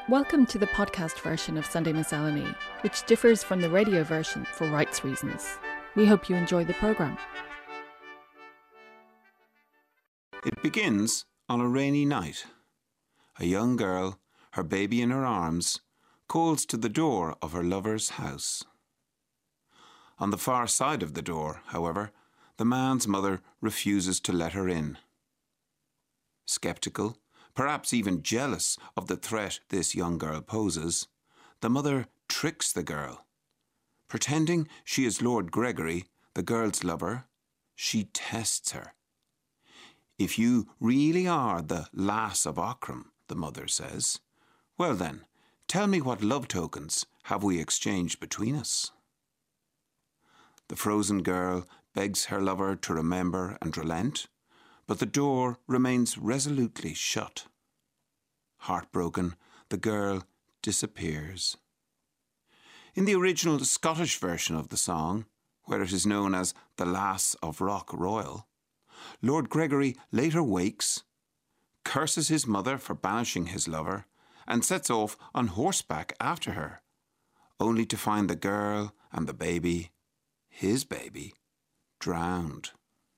Welcome to the podcast version of Sunday Miscellany, which differs from the radio version for rights reasons. We hope you enjoy the programme. It begins on a rainy night. A young girl, her baby in her arms, calls to the door of her lover's house. On the far side of the door, however, the man's mother refuses to let her in. Sceptical, perhaps even jealous of the threat this young girl poses, the mother tricks the girl. Pretending she is Lord Gregory, the girl's lover, she tests her. "If you really are the lass of Aughrim," the mother says, "well then, tell me what love tokens have we exchanged between us?" The frozen girl begs her lover to remember and relent, but the door remains resolutely shut. Heartbroken, the girl disappears. In the original Scottish version of the song, where it is known as the Lass of Rock Royal, Lord Gregory later wakes, curses his mother for banishing his lover, and sets off on horseback after her, only to find the girl and the baby, his baby, drowned.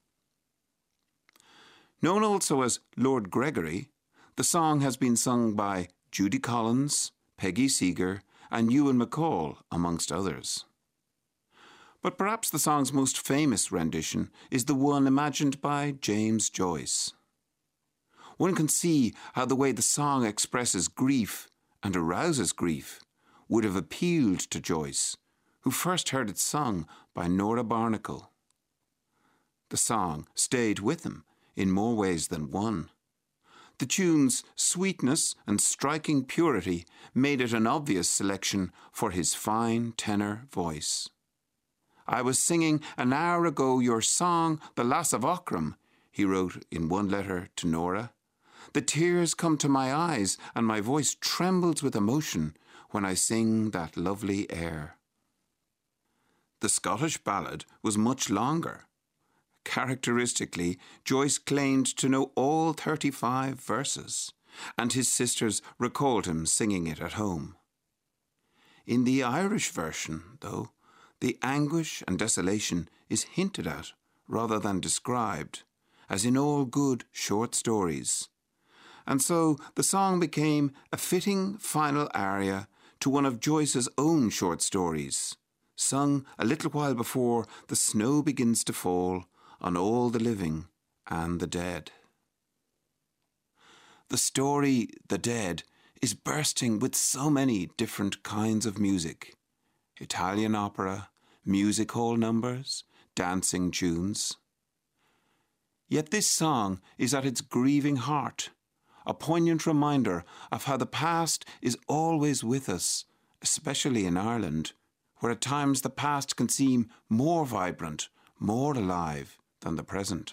Known also as Lord Gregory, the song has been sung by Judy Collins, Peggy Seeger, and Ewan MacColl, amongst others. But perhaps the song's most famous rendition is the one imagined by James Joyce. One can see how the way the song expresses grief and arouses grief would have appealed to Joyce, who first heard it sung by Nora Barnacle. The song stayed with him in more ways than one. The tune's sweetness and striking purity made it an obvious selection for his fine tenor voice. "I was singing an hour ago your song, The Lass of Aughrim," he wrote in one letter to Nora. "The tears come to my eyes and my voice trembles with emotion when I sing that lovely air." The Scottish ballad was much longer. Characteristically, Joyce claimed to know all 35 verses, and his sisters recalled him singing it at home. In the Irish version, though, the anguish and desolation is hinted at rather than described, as in all good short stories. And so the song became a fitting final aria to one of Joyce's own short stories, sung a little while before the snow begins to fall on all the living and the dead. The story, The Dead, is bursting with so many different kinds of music. Italian opera, music hall numbers, dancing tunes. Yet this song is at its grieving heart, a poignant reminder of how the past is always with us, especially in Ireland, where at times the past can seem more vibrant, more alive than the present.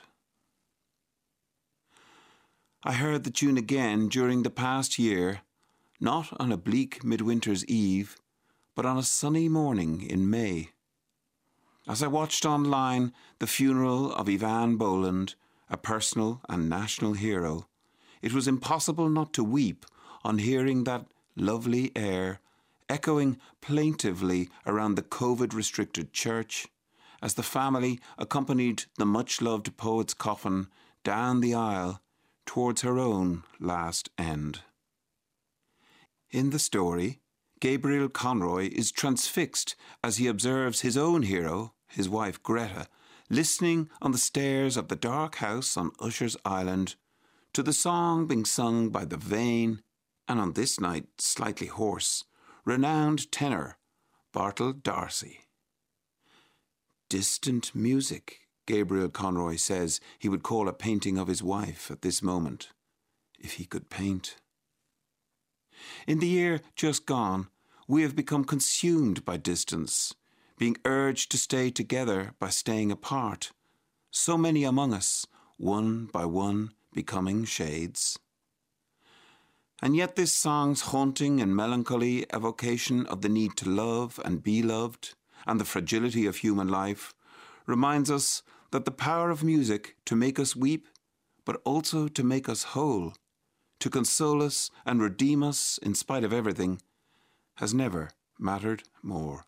I heard the tune again during the past year, not on a bleak midwinter's eve, but on a sunny morning in May. As I watched online the funeral of Evan Boland, a personal and national hero, it was impossible not to weep on hearing that lovely air echoing plaintively around the COVID-restricted church as the family accompanied the much-loved poet's coffin down the aisle towards her own last end. In the story, Gabriel Conroy is transfixed as he observes his own hero, his wife Greta, listening on the stairs of the dark house on Usher's Island to the song being sung by the vain, and on this night slightly hoarse, renowned tenor Bartle D'Arcy. Distant music, Gabriel Conroy says he would call a painting of his wife at this moment, if he could paint. In the year just gone, we have become consumed by distance, being urged to stay together by staying apart, so many among us, one by one, becoming shades. And yet this song's haunting and melancholy evocation of the need to love and be loved, and the fragility of human life, reminds us that the power of music to make us weep, but also to make us whole, to console us and redeem us in spite of everything, has never mattered more.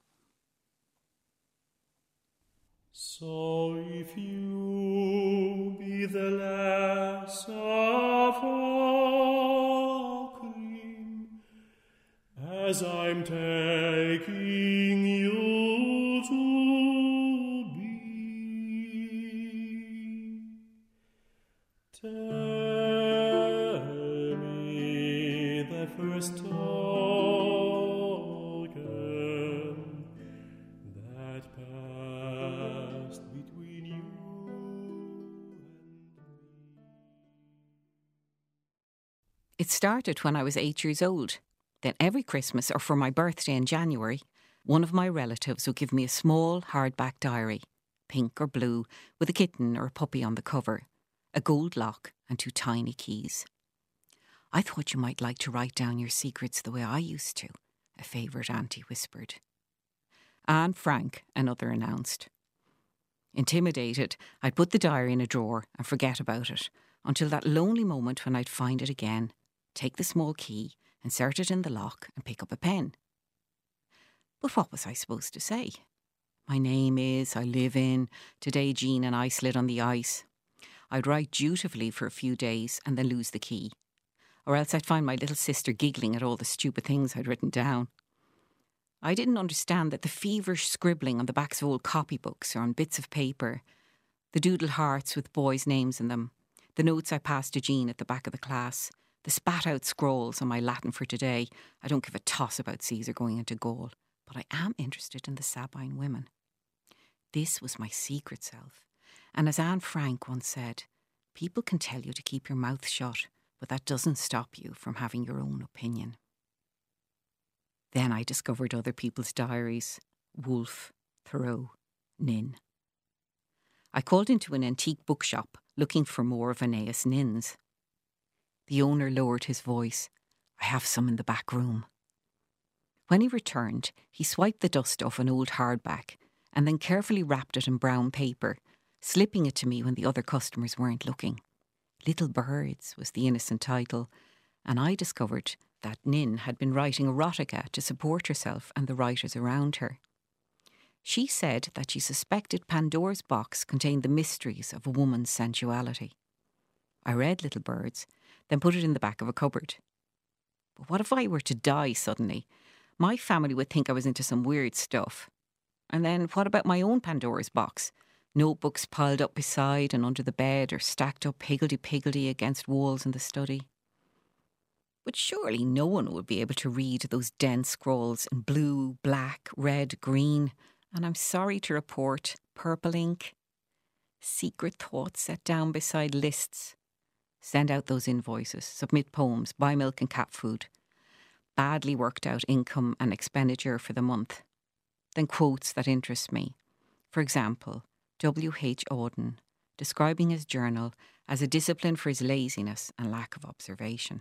So if you be the less of all cream, as I'm taking you to be, tell me the first token that passed between you and me. It started when I was 8 years old. Then every Christmas, or for my birthday in January, one of my relatives would give me a small hardback diary, pink or blue, with a kitten or a puppy on the cover, a gold lock and 2 tiny keys. I thought you might like to write down your secrets the way I used to, a favourite auntie whispered. Anne Frank, another announced. Intimidated, I'd put the diary in a drawer and forget about it, until that lonely moment when I'd find it again, take the small key, insert it in the lock and pick up a pen. But what was I supposed to say? My name is, I live in, today Jean and I slid on the ice. I'd write dutifully for a few days and then lose the key. Or else I'd find my little sister giggling at all the stupid things I'd written down. I didn't understand that the feverish scribbling on the backs of old copybooks or on bits of paper, the doodle hearts with boys' names in them, the notes I passed to Jean at the back of the class, the spat-out scrolls on my Latin for today. I don't give a toss about Caesar going into Gaul, but I am interested in the Sabine women. This was my secret self. And as Anne Frank once said, people can tell you to keep your mouth shut, but that doesn't stop you from having your own opinion. Then I discovered other people's diaries. Woolf, Thoreau, Nin. I called into an antique bookshop looking for more of Aeneas Nin's. The owner lowered his voice. I have some in the back room. When he returned, he swiped the dust off an old hardback and then carefully wrapped it in brown paper, slipping it to me when the other customers weren't looking. Little Birds was the innocent title, and I discovered that Nin had been writing erotica to support herself and the writers around her. She said that she suspected Pandora's box contained the mysteries of a woman's sensuality. I read Little Birds, then put it in the back of a cupboard. But what if I were to die suddenly? My family would think I was into some weird stuff. And then what about my own Pandora's box? Notebooks piled up beside and under the bed or stacked up higgledy-piggledy against walls in the study. But surely no one would be able to read those dense scrawls in blue, black, red, green, and I'm sorry to report, purple ink. Secret thoughts set down beside lists. Send out those invoices, submit poems, buy milk and cat food. Badly worked out income and expenditure for the month. Then quotes that interest me. For example, W.H. Auden, describing his journal as a discipline for his laziness and lack of observation.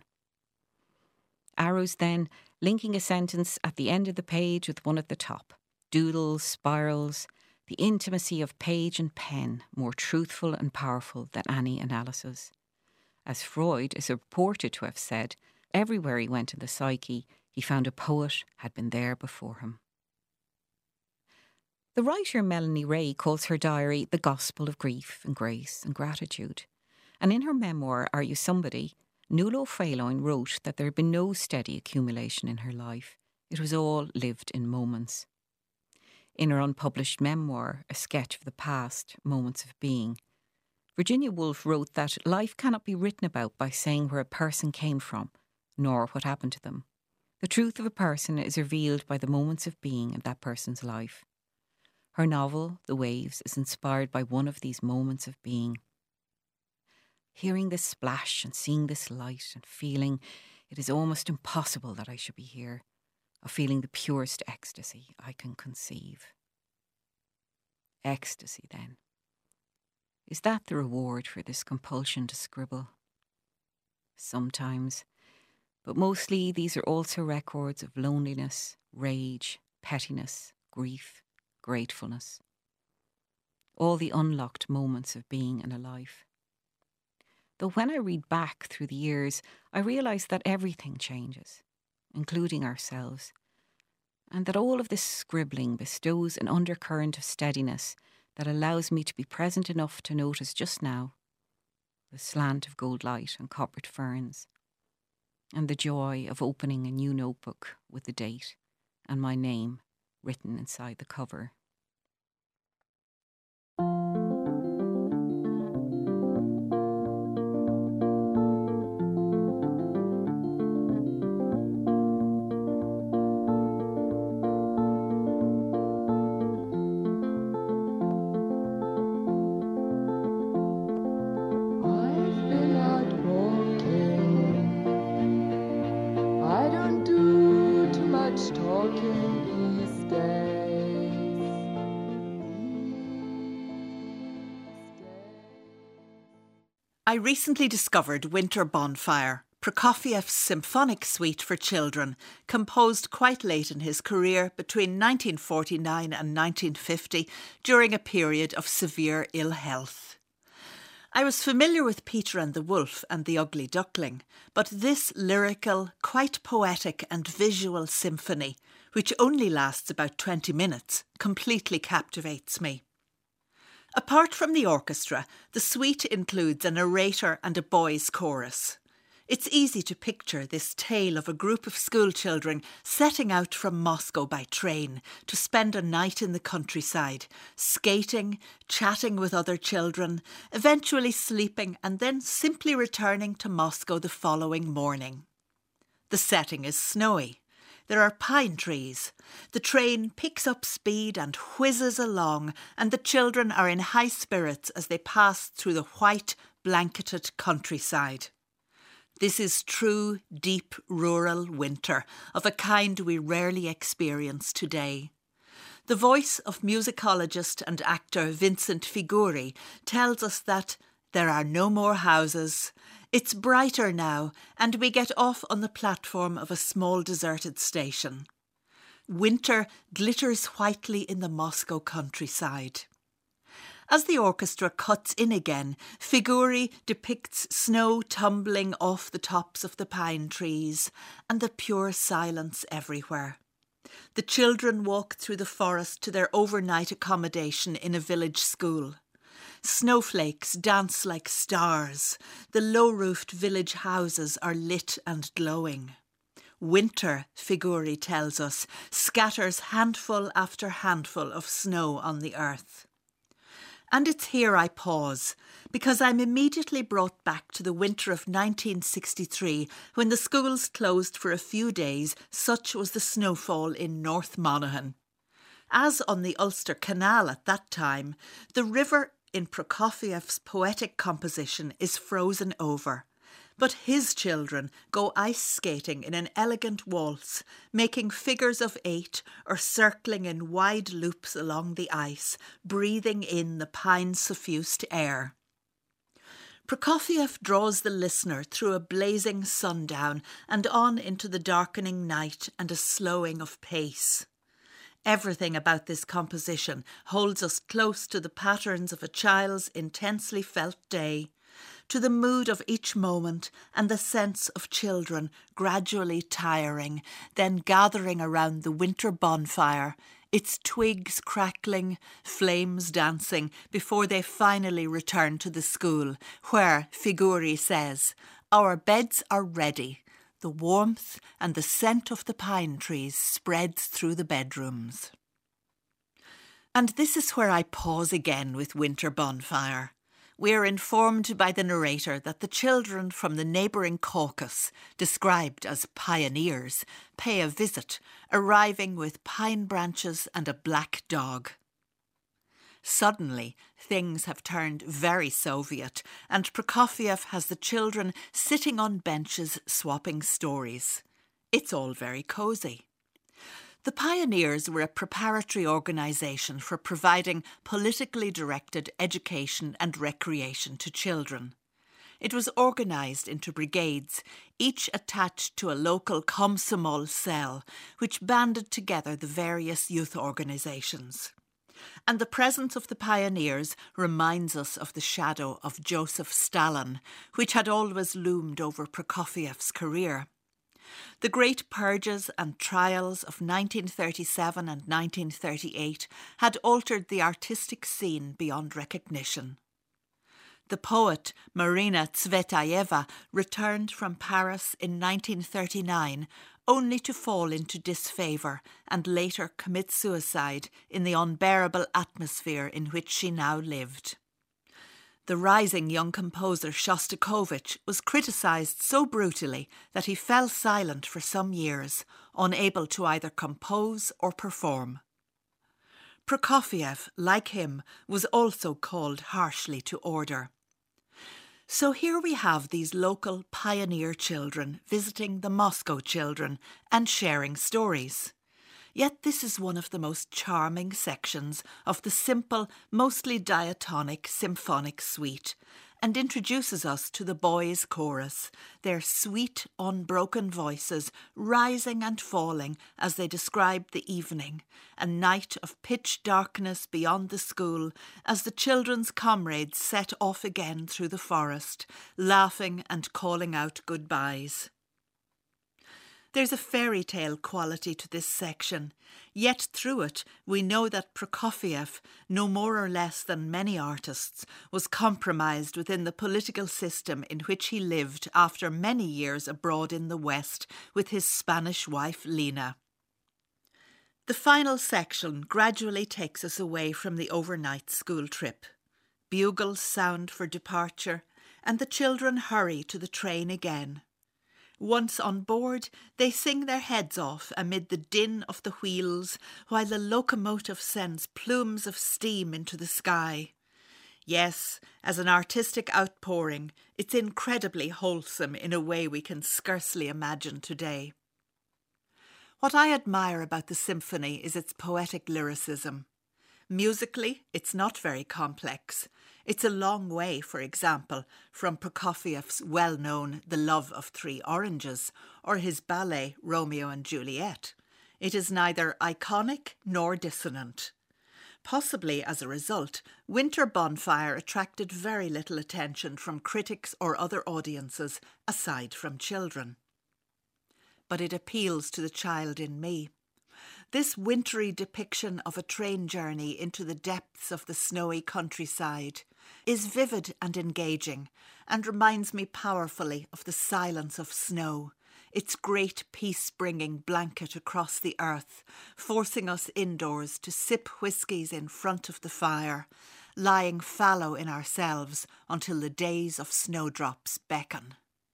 Arrows then, linking a sentence at the end of the page with one at the top. Doodles, spirals, the intimacy of page and pen, more truthful and powerful than any analysis. As Freud is reported to have said, everywhere he went in the psyche, he found a poet had been there before him. The writer Melanie Ray calls her diary the gospel of grief and grace and gratitude. And in her memoir, Are You Somebody?, Nuala Fhéileáin wrote that there had been no steady accumulation in her life. It was all lived in moments. In her unpublished memoir, A Sketch of the Past, Moments of Being, Virginia Woolf wrote that life cannot be written about by saying where a person came from, nor what happened to them. The truth of a person is revealed by the moments of being in that person's life. Her novel, The Waves, is inspired by one of these moments of being. Hearing this splash and seeing this light and feeling it is almost impossible that I should be here, of feeling the purest ecstasy I can conceive. Ecstasy, then. Is that the reward for this compulsion to scribble? Sometimes, but mostly these are also records of loneliness, rage, pettiness, grief, gratefulness. All the unlocked moments of being in a life. Though when I read back through the years, I realise that everything changes, including ourselves, and that all of this scribbling bestows an undercurrent of steadiness that allows me to be present enough to notice just now the slant of gold light and coppered ferns, and the joy of opening a new notebook with the date and my name written inside the cover. I recently discovered Winter Bonfire, Prokofiev's symphonic suite for children, composed quite late in his career between 1949 and 1950 during a period of severe ill health. I was familiar with Peter and the Wolf and the Ugly Duckling, but this lyrical, quite poetic and visual symphony, which only lasts about 20 minutes, completely captivates me. Apart from the orchestra, the suite includes a narrator and a boys' chorus. It's easy to picture this tale of a group of schoolchildren setting out from Moscow by train to spend a night in the countryside, skating, chatting with other children, eventually sleeping and then simply returning to Moscow the following morning. The setting is snowy. There are pine trees. The train picks up speed and whizzes along, and the children are in high spirits as they pass through the white, blanketed countryside. This is true, deep, rural winter, of a kind we rarely experience today. The voice of musicologist and actor Vincent Figuri tells us that there are no more houses. It's brighter now, and we get off on the platform of a small deserted station. Winter glitters whitely in the Moscow countryside. As the orchestra cuts in again, Figuri depicts snow tumbling off the tops of the pine trees and the pure silence everywhere. The children walk through the forest to their overnight accommodation in a village school. Snowflakes dance like stars. The low-roofed village houses are lit and glowing. Winter, Figuri tells us, scatters handful after handful of snow on the earth. And it's here I pause, because I'm immediately brought back to the winter of 1963, when the schools closed for a few days, such was the snowfall in North Monaghan. As on the Ulster Canal at that time, the river in Prokofiev's poetic composition is frozen over, but his children go ice skating in an elegant waltz, making figures of 8 or circling in wide loops along the ice, breathing in the pine-suffused air. Prokofiev draws the listener through a blazing sundown and on into the darkening night and a slowing of pace. Everything about this composition holds us close to the patterns of a child's intensely felt day, to the mood of each moment and the sense of children gradually tiring, then gathering around the winter bonfire, its twigs crackling, flames dancing, before they finally return to the school, where, Figuri says, "Our beds are ready. The warmth and the scent of the pine trees spreads through the bedrooms." And this is where I pause again with Winter Bonfire. We are informed by the narrator that the children from the neighbouring Caucasus, described as pioneers, pay a visit, arriving with pine branches and a black dog. Suddenly, things have turned very Soviet, and Prokofiev has the children sitting on benches swapping stories. It's all very cosy. The Pioneers were a preparatory organisation for providing politically directed education and recreation to children. It was organised into brigades, each attached to a local Komsomol cell, which banded together the various youth organisations. And the presence of the pioneers reminds us of the shadow of Joseph Stalin, which had always loomed over Prokofiev's career. The great purges and trials of 1937 and 1938 had altered the artistic scene beyond recognition. The poet Marina Tsvetaeva returned from Paris in 1939 only to fall into disfavour and later commit suicide in the unbearable atmosphere in which she now lived. The rising young composer Shostakovich was criticised so brutally that he fell silent for some years, unable to either compose or perform. Prokofiev, like him, was also called harshly to order. So here we have these local pioneer children visiting the Moscow children and sharing stories. Yet this is one of the most charming sections of the simple, mostly diatonic symphonic suite, and introduces us to the boys' chorus, their sweet, unbroken voices rising and falling as they describe the evening, a night of pitch darkness beyond the school, as the children's comrades set off again through the forest, laughing and calling out goodbyes. There's a fairy tale quality to this section, yet through it we know that Prokofiev, no more or less than many artists, was compromised within the political system in which he lived after many years abroad in the West with his Spanish wife Lena. The final section gradually takes us away from the overnight school trip. Bugles sound for departure, and the children hurry to the train again. Once on board, they sing their heads off amid the din of the wheels, while the locomotive sends plumes of steam into the sky. Yes, as an artistic outpouring, it's incredibly wholesome in a way we can scarcely imagine today. What I admire about the symphony is its poetic lyricism. Musically, it's not very complex. It's a long way, for example, from Prokofiev's well-known The Love of Three Oranges or his ballet Romeo and Juliet. It is neither iconic nor dissonant. Possibly as a result, Winter Bonfire attracted very little attention from critics or other audiences aside from children. But it appeals to the child in me. This wintry depiction of a train journey into the depths of the snowy countryside is vivid and engaging and reminds me powerfully of the silence of snow, its great peace-bringing blanket across the earth, forcing us indoors to sip whiskies in front of the fire, lying fallow in ourselves until the days of snowdrops beckon.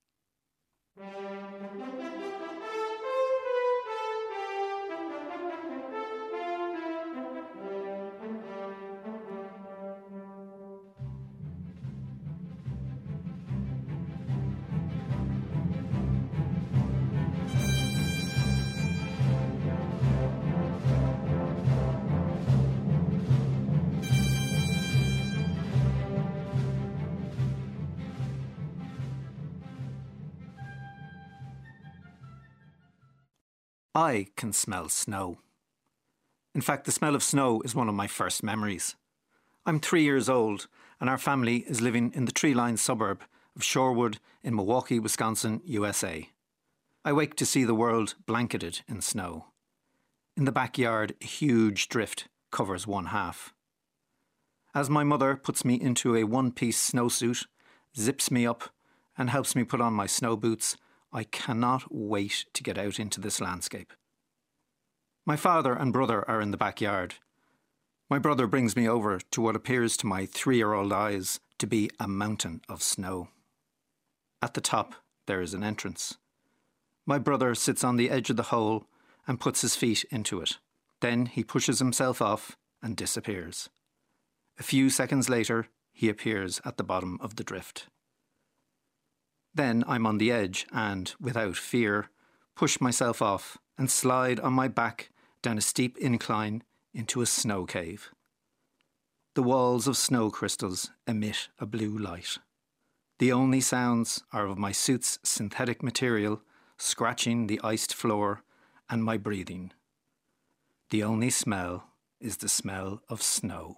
I can smell snow. In fact, the smell of snow is one of my first memories. I'm 3 years old and our family is living in the tree-lined suburb of Shorewood in Milwaukee, Wisconsin, USA. I wake to see the world blanketed in snow. In the backyard, a huge drift covers one half. As my mother puts me into a one-piece snowsuit, zips me up and helps me put on my snow boots, I cannot wait to get out into this landscape. My father and brother are in the backyard. My brother brings me over to what appears to my 3-year-old eyes to be a mountain of snow. At the top, there is an entrance. My brother sits on the edge of the hole and puts his feet into it. Then he pushes himself off and disappears. A few seconds later, he appears at the bottom of the drift. Then I'm on the edge and, without fear, push myself off and slide on my back down a steep incline into a snow cave. The walls of snow crystals emit a blue light. The only sounds are of my suit's synthetic material scratching the iced floor and my breathing. The only smell is the smell of snow.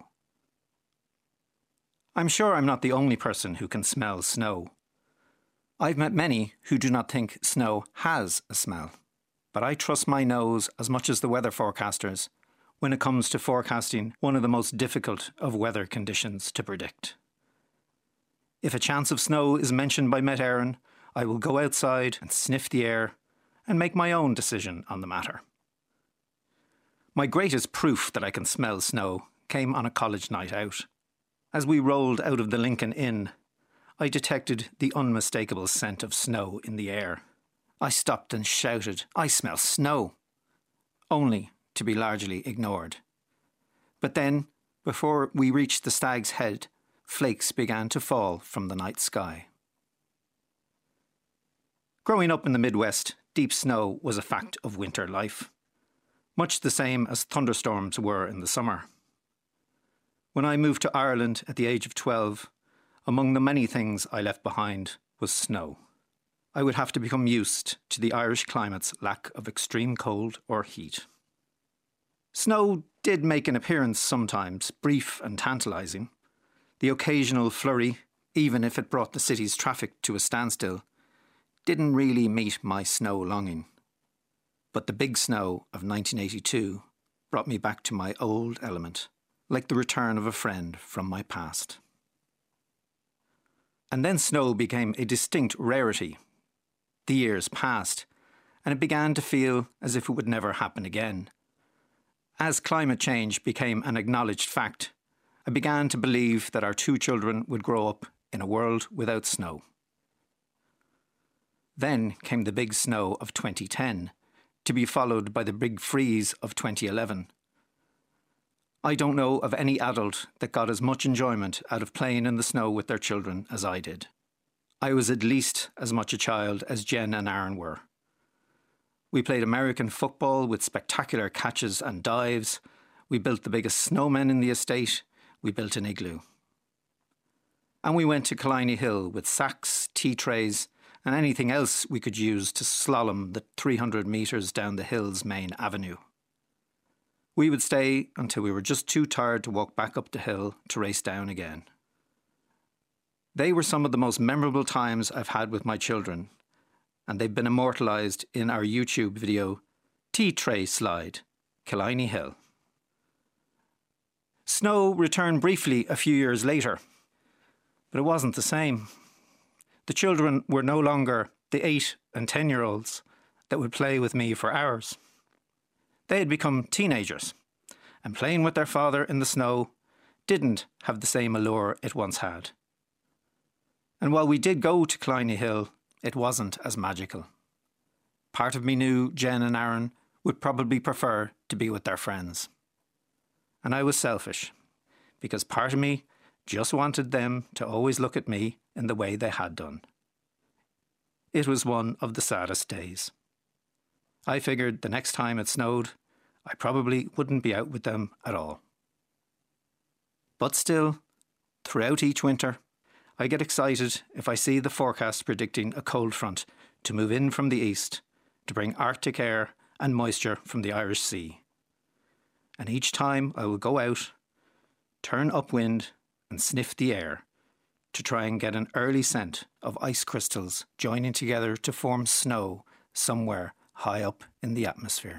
I'm sure I'm not the only person who can smell snow. I've met many who do not think snow has a smell, but I trust my nose as much as the weather forecasters when it comes to forecasting one of the most difficult of weather conditions to predict. If a chance of snow is mentioned by Met Éireann, I will go outside and sniff the air and make my own decision on the matter. My greatest proof that I can smell snow came on a college night out. As we rolled out of the Lincoln Inn, I detected the unmistakable scent of snow in the air. I stopped and shouted, "I smell snow!" only to be largely ignored. But then, before we reached the Stag's Head, flakes began to fall from the night sky. Growing up in the Midwest, deep snow was a fact of winter life, much the same as thunderstorms were in the summer. When I moved to Ireland at the age of 12, among the many things I left behind was snow. I would have to become used to the Irish climate's lack of extreme cold or heat. Snow did make an appearance sometimes, brief and tantalising. The occasional flurry, even if it brought the city's traffic to a standstill, didn't really meet my snow longing. But the big snow of 1982 brought me back to my old element, like the return of a friend from my past. And then snow became a distinct rarity. The years passed, and it began to feel as if it would never happen again. As climate change became an acknowledged fact, I began to believe that our 2 children would grow up in a world without snow. Then came the big snow of 2010, to be followed by the big freeze of 2011. I don't know of any adult that got as much enjoyment out of playing in the snow with their children as I did. I was at least as much a child as Jen and Aaron were. We played American football with spectacular catches and dives. We built the biggest snowmen in the estate. We built an igloo. And we went to Killiney Hill with sacks, tea trays, and anything else we could use to slalom the 300 metres down the hill's main avenue. We would stay until we were just too tired to walk back up the hill to race down again. They were some of the most memorable times I've had with my children, and they've been immortalised in our YouTube video, Tea Tray Slide, Killiney Hill. Snow returned briefly a few years later, but it wasn't the same. The children were no longer the 8 and 10-year-olds that would play with me for hours. They had become teenagers, and playing with their father in the snow didn't have the same allure it once had. And while we did go to Killiney Hill, it wasn't as magical. Part of me knew Jen and Aaron would probably prefer to be with their friends. And I was selfish, because part of me just wanted them to always look at me in the way they had done. It was one of the saddest days. I figured the next time it snowed, I probably wouldn't be out with them at all. But still, throughout each winter, I get excited if I see the forecast predicting a cold front to move in from the east to bring Arctic air and moisture from the Irish Sea. And each time I will go out, turn upwind and sniff the air to try and get an early scent of ice crystals joining together to form snow somewhere high up in the atmosphere.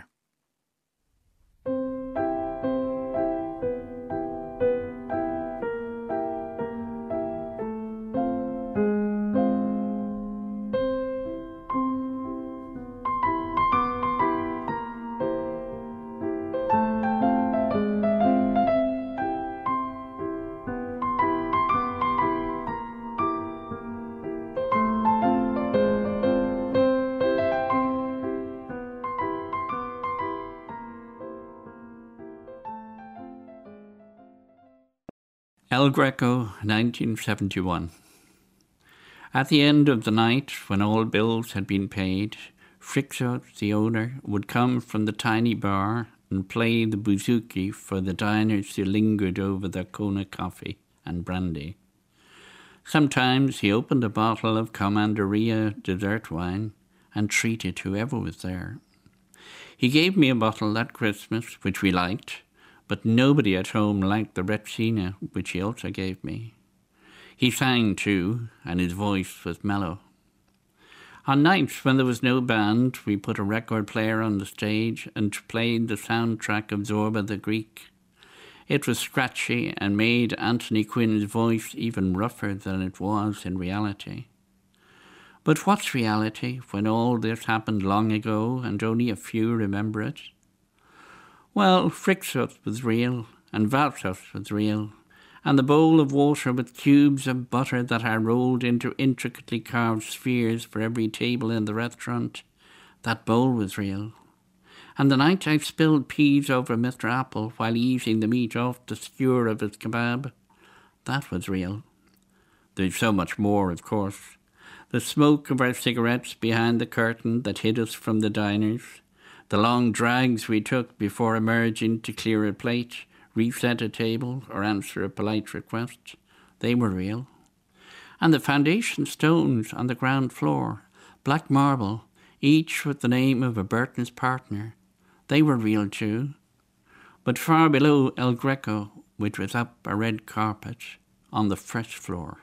El Greco, 1971. At the end of the night, when all bills had been paid, Frixo, the owner, would come from the tiny bar and play the bouzouki for the diners who lingered over their Kona coffee and brandy. Sometimes he opened a bottle of Commanderia dessert wine and treated whoever was there. He gave me a bottle that Christmas, which we liked, but nobody at home liked the Retsina, which he also gave me. He sang too, and his voice was mellow. On nights when there was no band, we put a record player on the stage and played the soundtrack of Zorba the Greek. It was scratchy and made Anthony Quinn's voice even rougher than it was in reality. But what's reality when all this happened long ago and only a few remember it? Well, Frixos was real, and Valsos was real, and the bowl of water with cubes of butter that I rolled into intricately carved spheres for every table in the restaurant, that bowl was real. And the night I spilled peas over Mr. Apple while eating the meat off the skewer of his kebab, that was real. There's so much more, of course. The smoke of our cigarettes behind the curtain that hid us from the diners, the long drags we took before emerging to clear a plate, reset a table, or answer a polite request, they were real. And the foundation stones on the ground floor, black marble, each with the name of a Burton's partner, they were real too. But far below El Greco, which was up a red carpet on the fresh floor.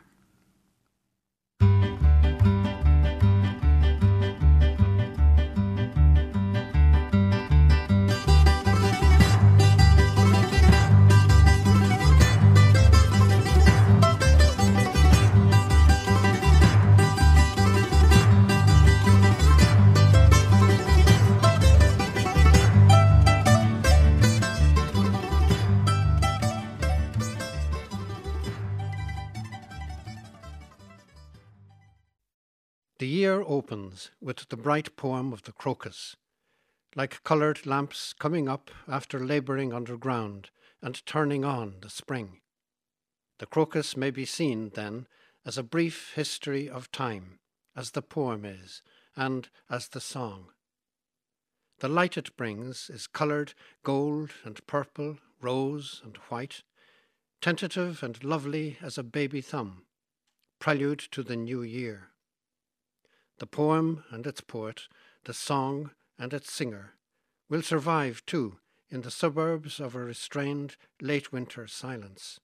The year opens with the bright poem of the crocus, like coloured lamps coming up after labouring underground and turning on the spring. The crocus may be seen, then, as a brief history of time, as the poem is, and as the song. The light it brings is coloured gold and purple, rose and white, tentative and lovely as a baby thumb, prelude to the new year. The poem and its poet, the song and its singer, will survive too in the suburbs of a restrained late winter silence.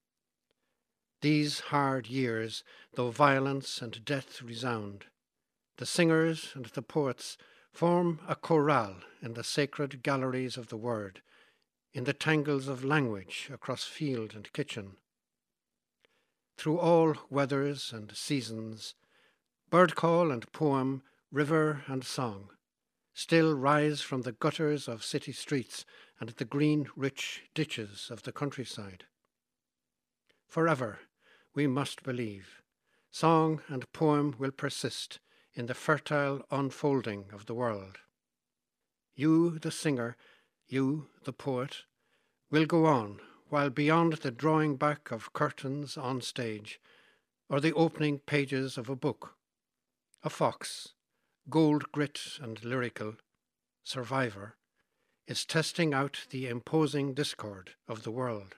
These hard years, though violence and death resound, the singers and the poets form a chorale in the sacred galleries of the word, in the tangles of language across field and kitchen. Through all weathers and seasons, bird call and poem, river and song, still rise from the gutters of city streets and the green, rich ditches of the countryside. Forever, we must believe, song and poem will persist in the fertile unfolding of the world. You, the singer, you, the poet, will go on, while beyond the drawing back of curtains on stage, or the opening pages of a book, a fox, gold grit and lyrical, survivor, is testing out the imposing discord of the world.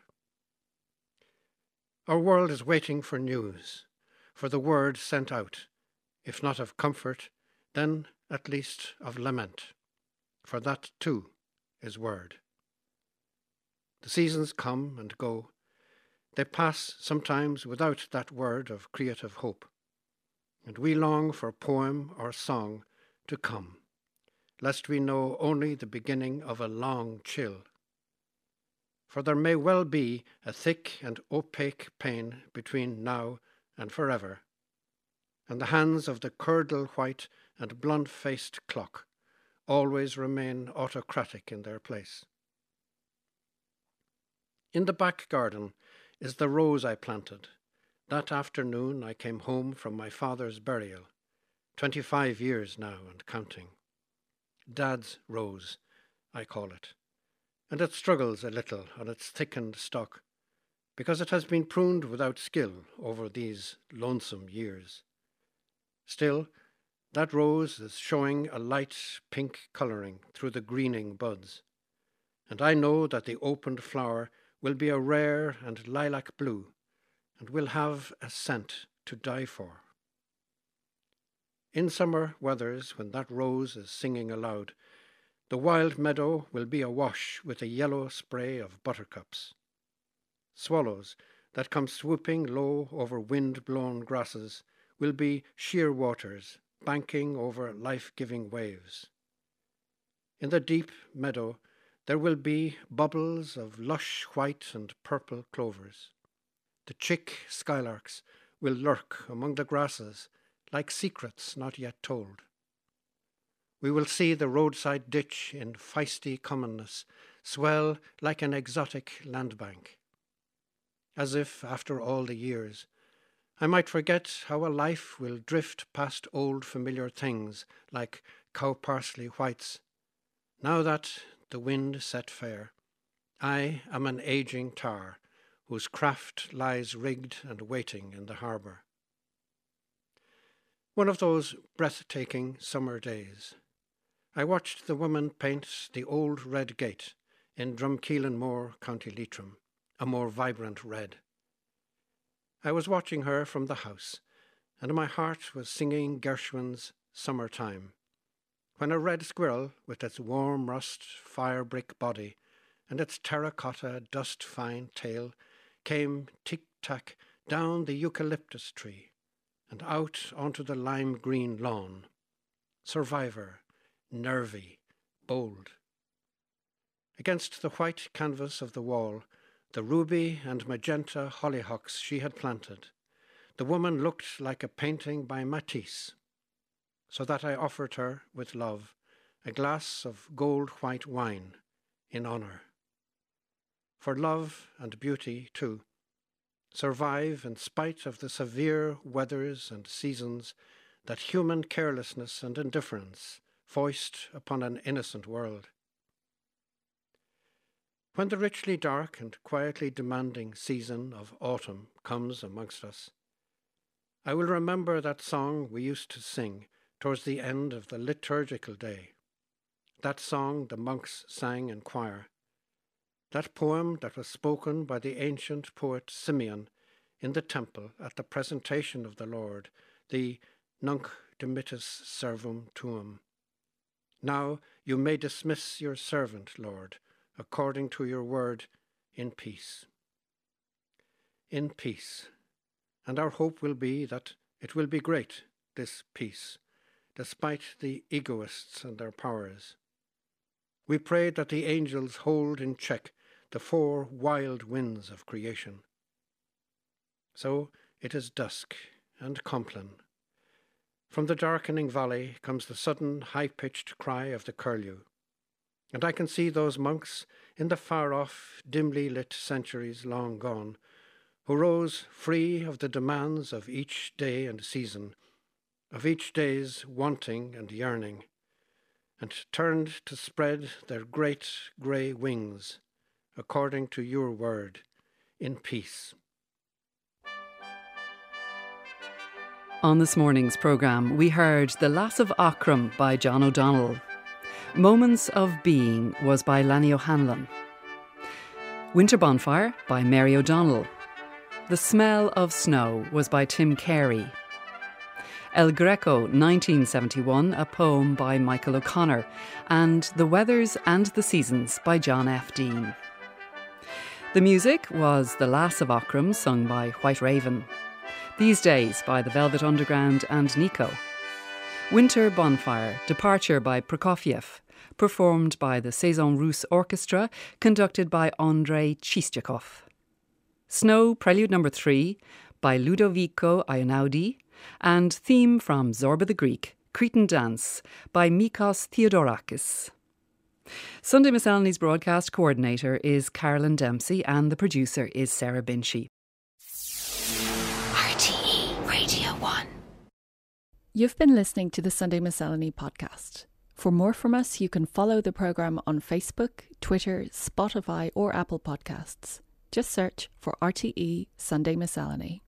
Our world is waiting for news, for the word sent out, if not of comfort, then at least of lament, for that too is word. The seasons come and go. They pass sometimes without that word of creative hope. And we long for poem or song to come, lest we know only the beginning of a long chill. For there may well be a thick and opaque pain between now and forever, and the hands of the curdle-white and blunt-faced clock always remain autocratic in their place. In the back garden is the rose I planted. That afternoon I came home from my father's burial, 25 years now and counting. Dad's rose, I call it, and it struggles a little on its thickened stalk, because it has been pruned without skill over these lonesome years. Still, that rose is showing a light pink colouring through the greening buds, and I know that the opened flower will be a rare and lilac blue, and will have a scent to die for. In summer weathers, when that rose is singing aloud, The wild meadow will be awash with a yellow spray of buttercups. Swallows that come swooping low over wind-blown grasses will be sheer waters banking over life-giving waves. In the deep meadow there will be bubbles of lush white and purple clovers. The chick skylarks will lurk among the grasses like secrets not yet told. We will see the roadside ditch in feisty commonness swell like an exotic landbank. As if, after all the years, I might forget how a life will drift past old familiar things like cow-parsley whites. Now that, the wind set fair, I am an ageing tar whose craft lies rigged and waiting in the harbour. One of those breathtaking summer days, I watched the woman paint the old red gate in Drumkeelan Moor, County Leitrim, a more vibrant red. I was watching her from the house, and my heart was singing Gershwin's Summertime, when a red squirrel with its warm rust fire-brick body and its terracotta dust-fine tail came tic-tac down the eucalyptus tree and out onto the lime-green lawn. Survivor, nervy, bold. Against the white canvas of the wall, the ruby and magenta hollyhocks she had planted, the woman looked like a painting by Matisse, so that I offered her, with love, a glass of gold-white wine in honour. For love and beauty, too, survive in spite of the severe weathers and seasons that human carelessness and indifference foist upon an innocent world. When the richly dark and quietly demanding season of autumn comes amongst us, I will remember that song we used to sing towards the end of the liturgical day, that song the monks sang in choir, that poem that was spoken by the ancient poet Simeon in the temple at the presentation of the Lord, the Nunc dimittis servum tuum. Now you may dismiss your servant, Lord, according to your word, in peace. In peace. And our hope will be that it will be great, this peace, despite the egoists and their powers. We pray that the angels hold in check the four wild winds of creation. So it is dusk and Compline. From the darkening valley comes the sudden high-pitched cry of the curlew, and I can see those monks in the far-off, dimly lit centuries long gone, who rose free of the demands of each day and season, of each day's wanting and yearning, and turned to spread their great grey wings, according to your word, in peace. On this morning's programme, we heard The Lass of Aughrim by John O'Donnell. Moments of Being was by Lanny O'Hanlon. Winter Bonfire by Mary O'Donnell. The Smell of Snow was by Tim Carey. El Greco, 1971, a poem by Michael O'Connor, and The Weathers and the Seasons by John F. Dean. The music was The Lass of Aughrim, sung by White Raven. These Days by the Velvet Underground and Nico. Winter Bonfire, Departure by Prokofiev, performed by the Saison Russe Orchestra, conducted by Andrei Chistyakov. Snow, Prelude No. 3 by Ludovico Einaudi, and theme from Zorba the Greek, Cretan Dance by Mikos Theodorakis. Sunday Miscellany's broadcast coordinator is Carolyn Dempsey and the producer is Sarah Binchy. RTE Radio 1. You've been listening to the Sunday Miscellany podcast. For more from us, you can follow the programme on Facebook, Twitter, Spotify or Apple Podcasts. Just search for RTE Sunday Miscellany.